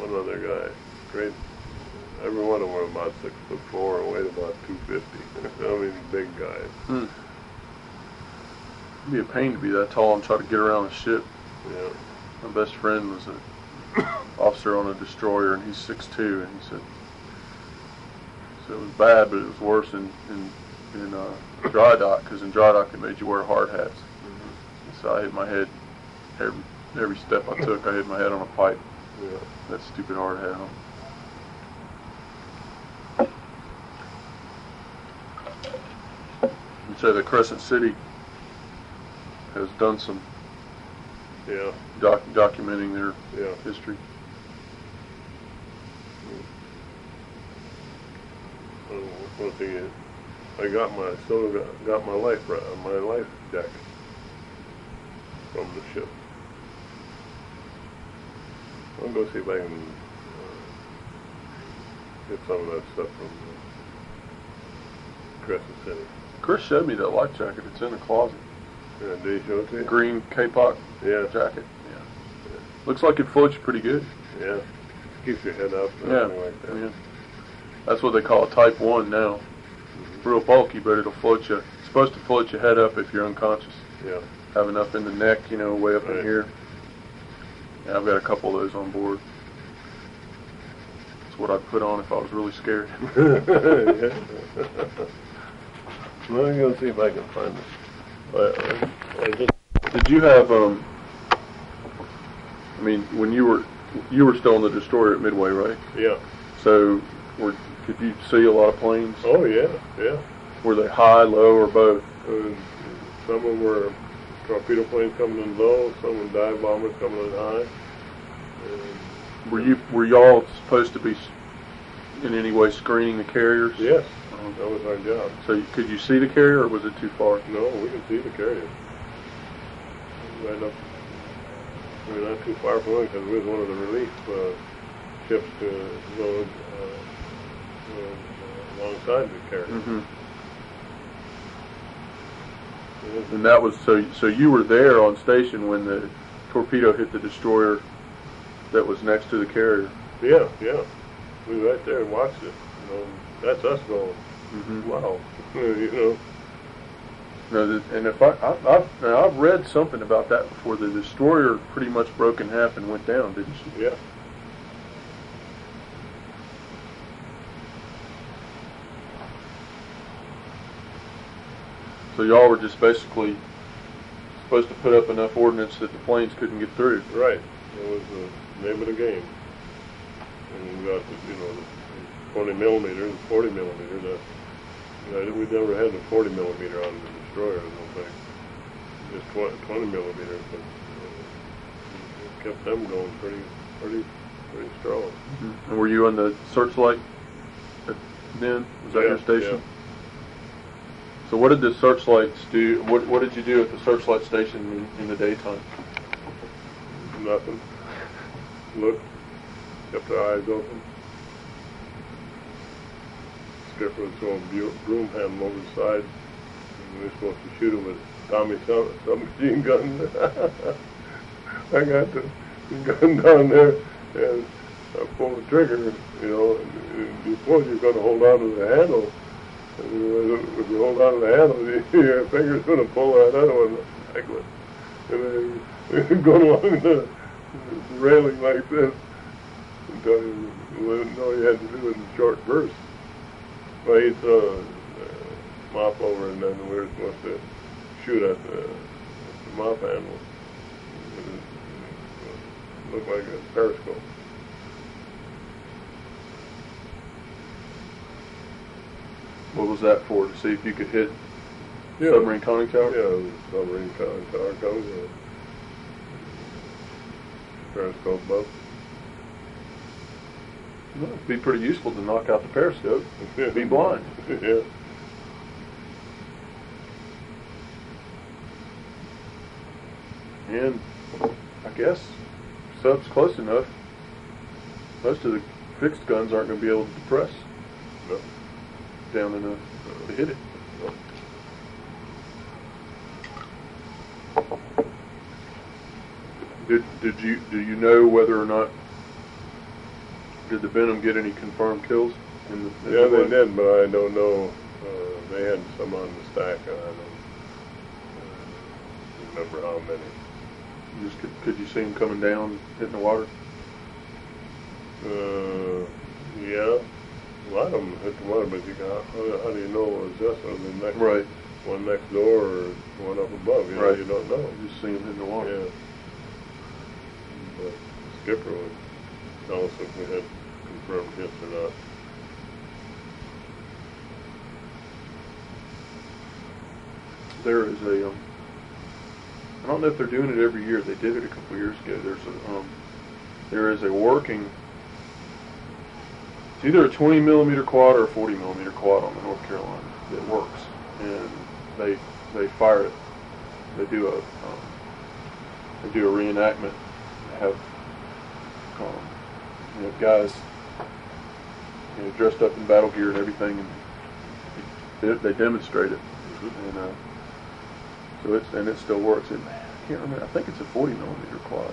other guy. Great. Every one of them were about 6'4" and weighed about 250. I mean, big guys. It'd be a pain to be that tall and try to get around a ship. Yeah. My best friend was an officer on a destroyer, and he's 6'2", and he said it was bad, but it was worse in dry dock, because in dry dock it made you wear hard hats. So I hit my head every step I took. I hit my head on a pipe. Yeah. That stupid hard hat on. And so the Crescent City has done some documenting their history. One thing, I got my life jacket from the ship. I'll go see if I can get some of that stuff from Crescent City. Chris showed me that life jacket. It's in the closet. Yeah, did he show it to you? Green K-Pop jacket. Yeah. Looks like it floats you pretty good. Yeah. Keeps your head up and everything like that. Yeah. That's what they call a Type 1 now. Real bulky, but it'll float you. It's supposed to float your head up if you're unconscious. Yeah. Have enough in the neck, way up in here. Yeah, I've got a couple of those on board. That's what I'd put on if I was really scared. Let me go see if I can find it. Did you have, when you were still on the destroyer at Midway, right? Yeah. So, could you see a lot of planes? Oh, yeah, yeah. Were they high, low, or both? Some of them were torpedo planes coming in low, some were dive bombers coming in high. Were y'all supposed to be in any way screening the carriers? Yes, that was our job. So could you see the carrier, or was it too far? No, we could see the carrier. Right up. We were not too far from it because we was one of the relief ships to load alongside the carrier. Mm-hmm. And that was so you were there on station when the torpedo hit the destroyer that was next to the carrier. Yeah, yeah. We were right there and watched it. That's us going. Mm-hmm. Wow. No, and if I've read something about that before. The destroyer pretty much broke in half and went down, didn't she? Yeah. So y'all were just basically supposed to put up enough ordnance that the planes couldn't get through. Right. That was the name of the game. And we got the 20 millimeter, 40 millimeter. We never had the 40 millimeter on the destroyer, I don't think. Just 20 millimeter, but it kept them going pretty strong. Mm-hmm. And were you on the searchlight then? Was that your station? Yeah. So what did the searchlights do? What did you do at the searchlight station in the daytime? Nothing. Looked. Kept our eyes open. Skipper was throwing broom handle over the side. And we were supposed to shoot him with Tommy submachine gun. I got the gun down there and I pulled the trigger, and you suppose you're going to hold on to the handle. And if you hold on to the handle, your finger's going to pull that other one like that. And then going along the railing like this until you know you had to do it in short bursts. Well, he'd throw a mop over, and then we were supposed to shoot at the mop handle. It looked like a periscope. What was that for? To see if you could hit submarine conning tower? Yeah, submarine conning tower comes periscope boat. Well, it'd be pretty useful to knock out the periscope. Be blind. Yeah. And I guess sub's close enough. Most of the fixed guns aren't going to be able to depress down enough to hit it. Do you know whether or not Did the Benham get any confirmed kills? Yeah, they did, but I don't know. They had some on the stack, and I don't remember how many. Could you see them coming down, hitting the water? Yeah. A lot of them hit the water, but how do you know it was this or the next one next door or one up above? You know, you don't know. You just see them hitting the water. Yeah. But the skipper would tell us if we had confirmed hits or not. There is a, I don't know if they're doing it every year. They did it a couple of years ago. There is a working, it's either a 20 millimeter quad or a 40 millimeter quad on the North Carolina that works, and they fire it. They do a reenactment. They have guys dressed up in battle gear and everything, and they demonstrate it. Mm-hmm. And it still works. I can't remember. I think it's a 40 millimeter quad.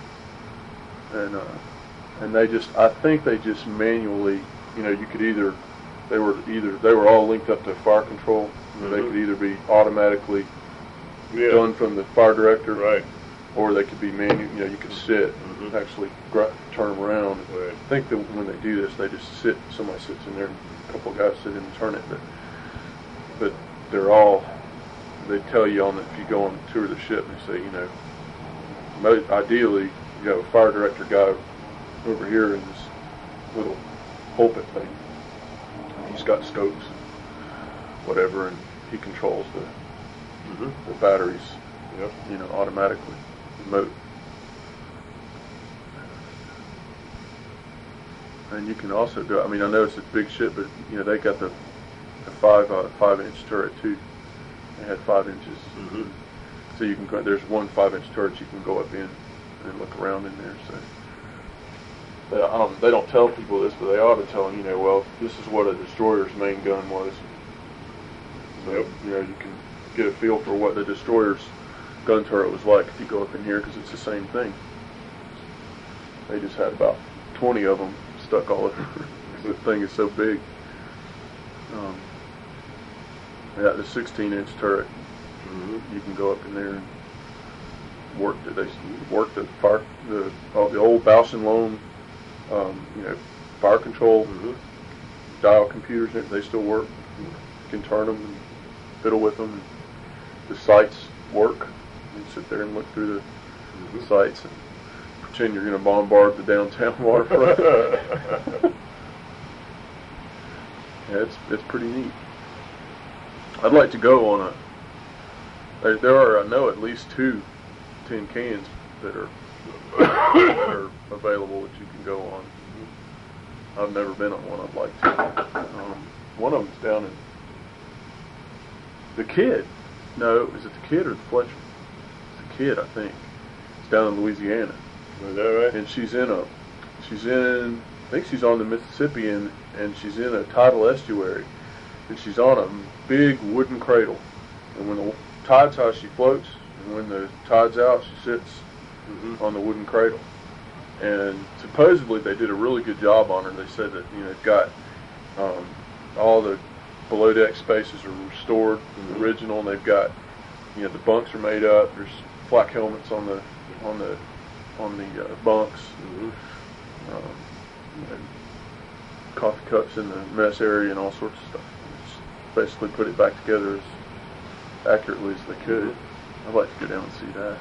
And I think they just manually, you could they were all linked up to fire control. Mm-hmm. They could either be automatically done from the fire director, right, or they could be manual. You could sit, actually turn them around. Right. I think that when they do this, they just sit. Somebody sits in there, and a couple of guys sit in and turn it. But they're all. They tell you if you go on a tour of the ship, they say, ideally, you have a fire director guy over here in this little pulpit thing. He's got scopes, whatever, and he controls the batteries, automatically, remote. And you can also go. I know it's a big ship, but they got the 5-inch turret too. They had 5 inches, so you can go. There's one 5-inch turret you can go up in and look around in there. So they don't tell people this, but they ought to tell them. Well, this is what a destroyer's main gun was. So you can get a feel for what the destroyer's gun turret was like if you go up in here, because it's the same thing. They just had about 20 of them stuck all over. The thing is so big. Yeah, the 16-inch turret. You can go up in there and work. They work the old Bausch and Lomb, fire control dial computers. They still work. You can turn them and fiddle with them. The sights work. You sit there and look through the sights and pretend you're going to bombard the downtown waterfront. Yeah, it's pretty neat. I'd like to go on there are, I know, at least 2 tin cans that are available that you can go on. I've never been on one. I'd like to. One of them's down in the Kid. No, is it the Kid or the Fletcher? It's the Kid, I think. It's down in Louisiana. Is that right? And I think she's on the Mississippi, and she's in a tidal estuary. And she's on a big wooden cradle. And when the tide's high, she floats. And when the tide's out, she sits on the wooden cradle. And supposedly they did a really good job on her. They said that they've got all the below deck spaces are restored from the original. And they've got the bunks are made up. There's flak helmets on the bunks. Coffee cups in the mess area and all sorts of stuff. Basically put it back together as accurately as they could. I'd like to go down and see that.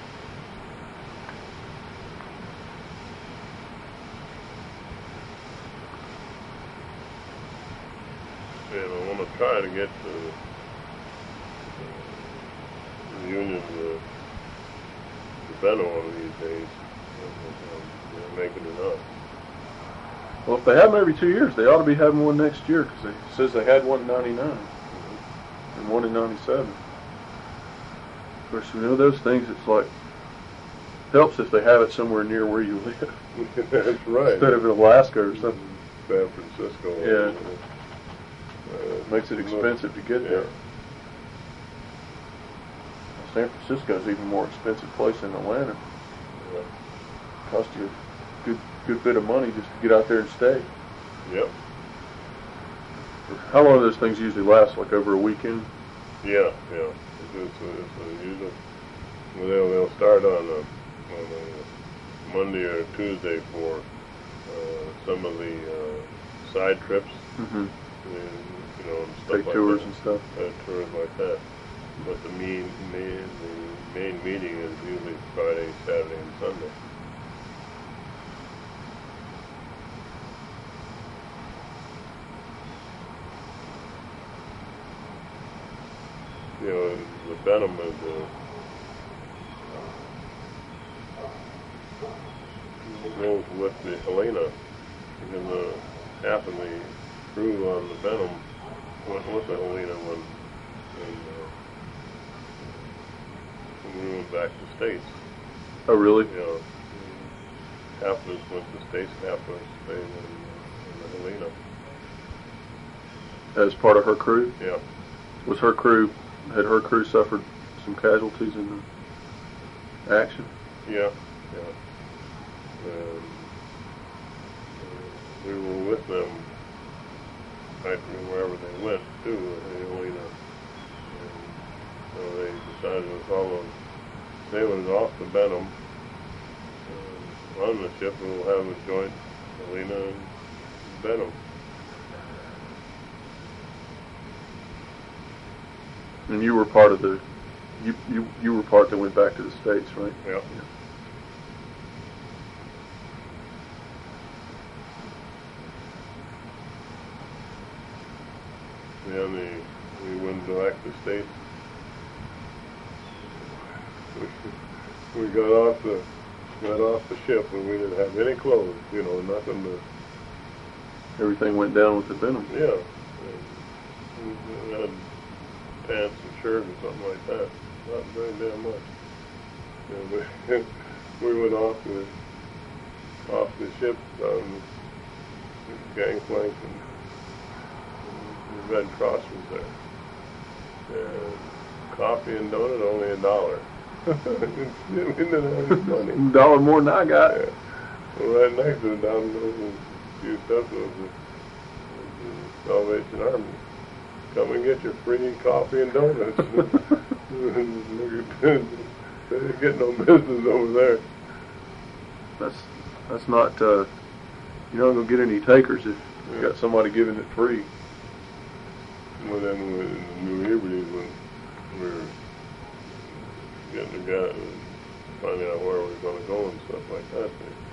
And I want to try to get the Union to Benham one of these days. They're making enough. Well, if they have them every 2 years, they ought to be having one next year, because it says they had one in 99 and one in 97. Of course, those things, it's like, helps if they have it somewhere near where you live. That's right. Instead of in Alaska or something. San Francisco. Yeah. Makes it expensive to get there. San Francisco is even more expensive place than Atlanta. Yeah. Cost you a good good bit of money just to get out there and stay. Yep. How long do those things usually last? Like over a weekend? Yeah. It's usually they'll start on a Monday or Tuesday for some of the side trips. Mm-hmm. And, and stuff Take like tours that. and stuff. Tours like that. But the main meeting is usually Friday, Saturday, and Sunday. The Benham is goes with the Helena, because half of the crew on the Benham went with the Helena when we went back to States. Oh, really? Half of us went to States, half of us stayed in the Helena. As part of her crew? Yeah. Had her crew suffered some casualties in the action? Yeah. We were with them practically wherever they went too, the Helena. So they decided to follow sailors off the Benham on the ship, and we'll have a joint Helena and Benham. And you were part of the, you were part that went back to the States, right? Yeah. We went back to the States. We got off the ship and we didn't have any clothes, nothing to. Everything went down with the Benham. Yeah. We had pants and shirt and something like that. Not very damn much. We went off the ship on the gangplank, and the Red Cross was there. And coffee and donut only $1. We didn't have any money. $1 more than I got. Yeah. Well, right next to it, down the few steps, was the Salvation Army. Come and get your free coffee and donuts. They didn't get no business over there. That's not, you're not going to get any takers if you got somebody giving it free. Well, then in New Hebrides, when we were getting together and finding out where we were going to go and stuff like that,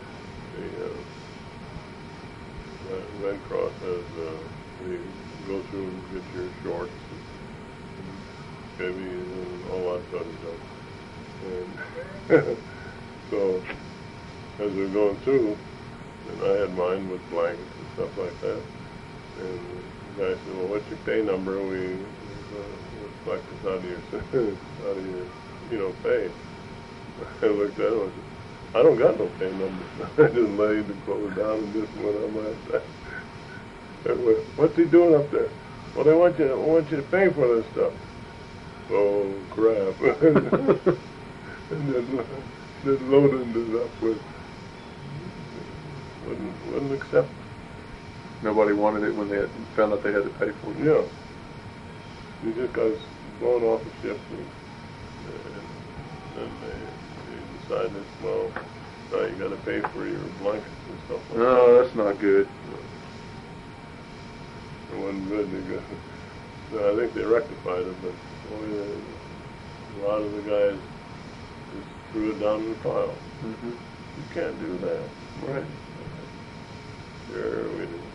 the Red Cross has, they go through and get your shorts and bibbies and all that sort of stuff. And so, as we were going through, and I had mine with blankets and stuff like that, and the guy said, well, what's your pay number? We reflect this out of your pay. I looked at him and said, I don't got no pay number. I just laid the clothes down and just went on my side. What's he doing up there? Well, they want you to pay for this stuff. Oh, crap. And then loading this up with, wouldn't accept. Nobody wanted it when they found out they had to pay for it. Yeah. You just got blown off the ship, and they decided, well, now you got to pay for your blankets and stuff like that. No, that's not good. It wasn't good. So I think they rectified it, but boy, a lot of the guys just threw it down in the pile. Mm-hmm. You can't do that. Right. Sure, we did.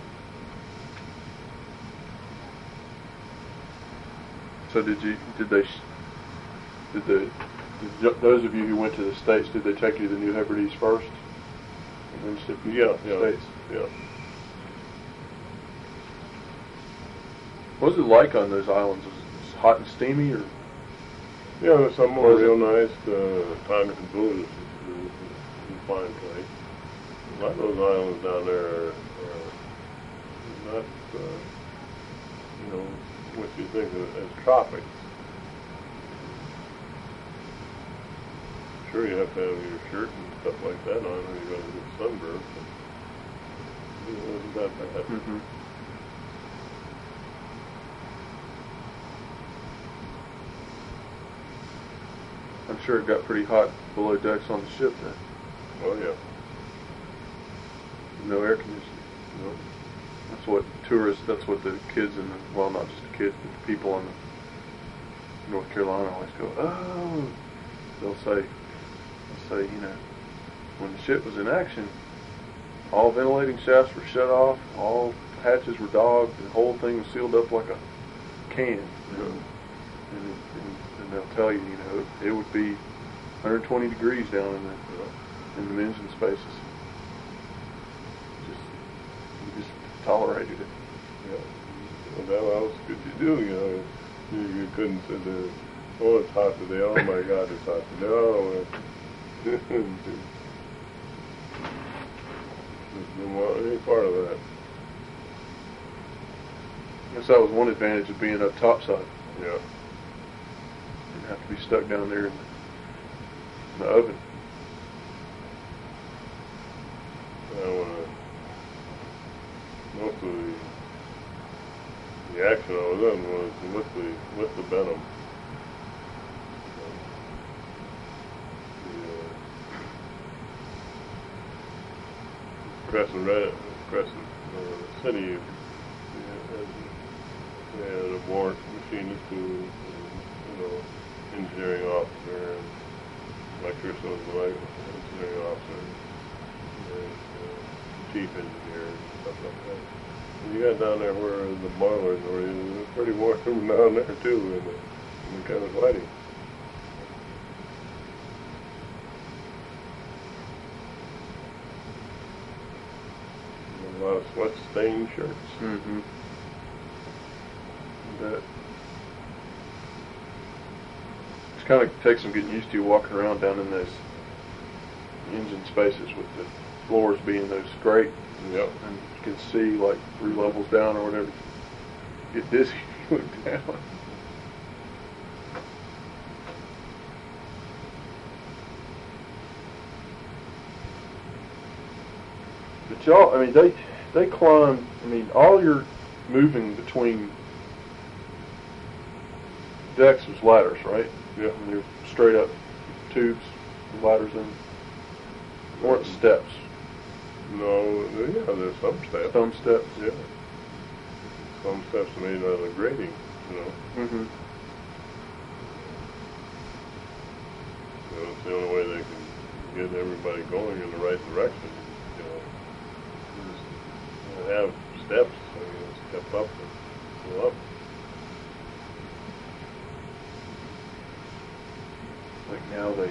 So those of you who went to the States, did they take you to the New Hebrides first? And then ship you to the States? Yeah. What was it like on those islands? Was it hot and steamy, or? Yeah, some were real nice. Tonkin Blue is a fine place. A lot of those islands down there are not, what you think of as tropics. sure you have to have your shirt and stuff like that on, or you're going to get sunburned. But it wasn't that bad. Mm-hmm. I'm sure it got pretty hot below decks on the ship then. Oh yeah. No air conditioning. No. That's what tourists, that's what the kids and well, not just the kids, but the people in North Carolina always go, oh, they'll say, you know, when the ship was in action, all ventilating shafts were shut off, all hatches were dogged, the whole thing was sealed up like a can. And they'll tell you, you know, it would be 120 degrees down in the engine spaces. You just tolerated it. Yeah. Well, what else could you do? You know, you couldn't sit there. Oh, it's hot today. Oh my God, it's hot today. Oh, didn't want any part of that. I guess that was one advantage of being up topside. Yeah. You didn't have to be stuck down there in the oven. Most of the action I was in was with the Benham. Crescent City had a board machinist who, you know, engineering officer and electrician was the engineering officer and chief engineer and stuff like that. And you got down there where the boilers were, it was pretty warm down there too in the kind of lighting. A lot of sweat-stained shirts. Mm-hmm. That it's kind of takes some getting used to walking around down in those engine spaces with the floors being those grate. Yep. And you can see like 3 levels down or whatever. Get dizzy if you look down. But y'all, I mean, they climb. I mean, all your moving between decks was ladders, right? Yeah. And they're straight up tubes, ladders in. Weren't steps. No, yeah, there's some steps. Some steps. Yeah. Some steps made out of grating, you know. Mm-hmm. So it's the only way they can get everybody going in the right direction, you know. Just have steps, I mean, step up and go up. Like now I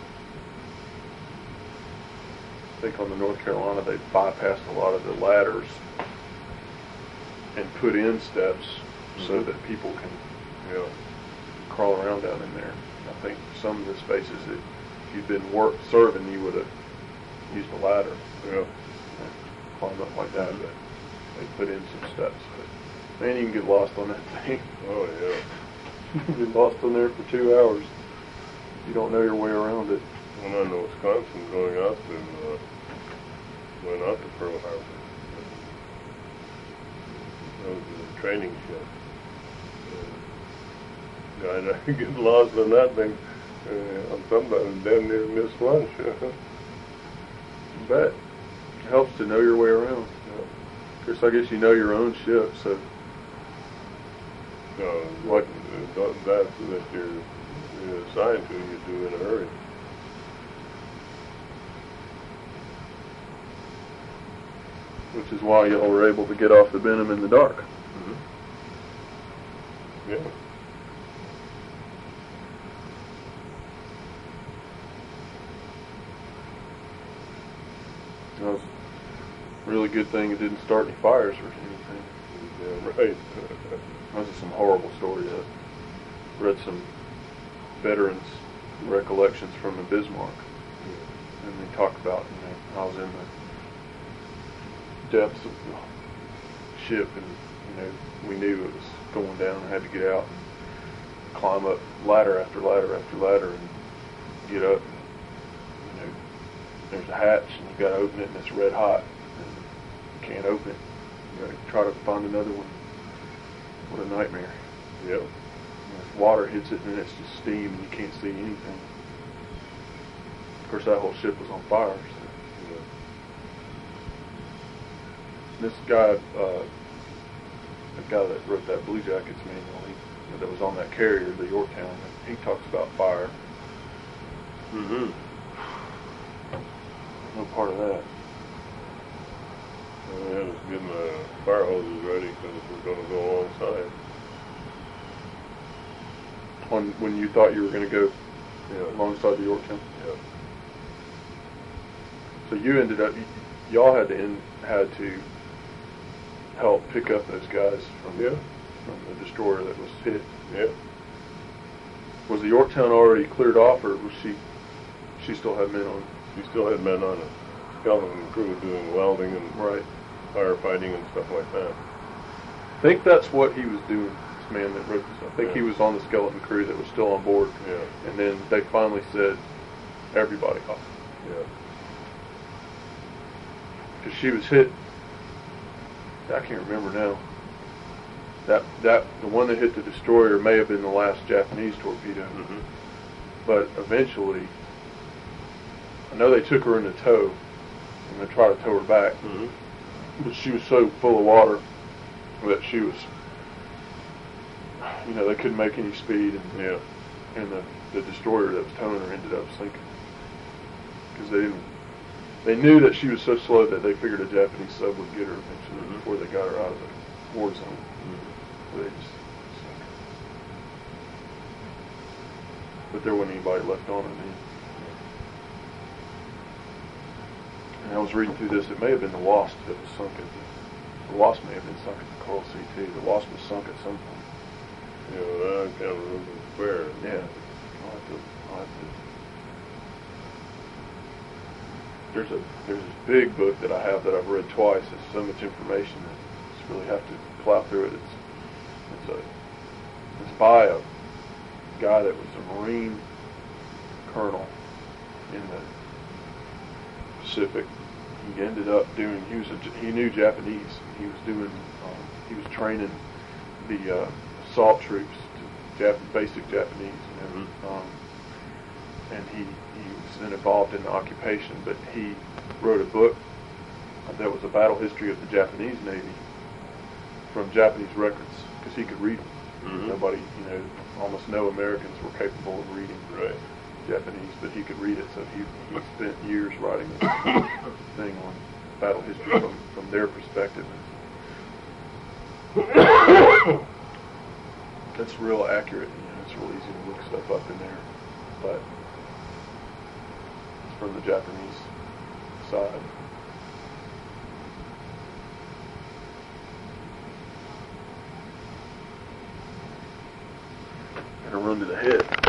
think on the North Carolina they bypassed a lot of the ladders and put in steps so that people can, you know, crawl around down in there. I think some of the spaces that if you'd been serving, you would have used a ladder. Yeah. Climb up like that, but they put in some steps. But man, you can get lost on that thing. Oh yeah. You can get lost on there for 2 hours. You don't know your way around it. When on to Wisconsin, going out to Pearl Harbor. That was a training ship. I get lost on that thing. Sometimes damn near miss lunch. But it helps to know your way around. Of course, I guess you know your own ship, so. No, what that you're assigned to, you do in a hurry. Which is why y'all were able to get off the Benham in the dark. Mm-hmm. Yeah. That was a really good thing it didn't start any fires or anything. Yeah, right. Those are some horrible stories. I read some veterans' recollections from the Bismarck. Yeah. And they talk about, you know, I was in the depths of the ship and, you know, we knew it was going down. I had to get out and climb up ladder after ladder after ladder and get up. there's a hatch, and you got to open it, and it's red hot, and you can't open it. You got to try to find another one. What a nightmare. Yep. If water hits it, and it's just steam, and you can't see anything. Of course, that whole ship was on fire. So. Yeah. This guy, the guy that wrote that Blue Jackets manual, that was on that carrier, the Yorktown, he talks about fire. Mm-hmm. No part of that. Well, I was getting the fire hoses ready because we're going to go alongside. When you thought you were going to go Yeah. alongside the Yorktown? Yeah. So you ended up, y'all had to help pick up those guys from the destroyer that was hit. Yeah. Was the Yorktown already cleared off, or was she still had men on? She still had men on it. Skeleton crew doing welding and Right. firefighting and stuff like that. I think that's what he was doing, this man that wrote this. I think he was on the skeleton crew that was still on board. Yeah. And then they finally said, everybody off. Yeah. Because she was hit, I can't remember now. The one that hit the destroyer may have been the last Japanese torpedo. Mm-hmm. But eventually, I know they took her into tow, and they tried to tow her back. Mm-hmm. But she was so full of water that she was, they couldn't make any speed, and the destroyer that was towing her ended up sinking. Because they knew that she was so slow that they figured a Japanese sub would get her eventually before they got her out of the war zone. So they just sunk her. But there wasn't anybody left on her then. And I was reading through this, it may have been the Wasp that was sunk the Wasp may have been sunk at the Coral Sea too. The Wasp was sunk at some point. Yeah, I can't remember where. Yeah. I'll have to. There's this big book that I have that I've read twice. It's so much information that you just really have to plow through it. It's by a guy that was a Marine colonel in the Pacific. He ended up doing. He knew Japanese. He was training the assault troops to basic Japanese. And he was then involved in the occupation, but he wrote a book that was a battle history of the Japanese Navy from Japanese records, because he could read them. Mm-hmm. Nobody, almost no Americans were capable of reading Japanese, but he could read it, so he spent years writing this thing on battle history from their perspective. That's real accurate, it's real easy to look stuff up in there, but it's from the Japanese side. Gonna run to the head.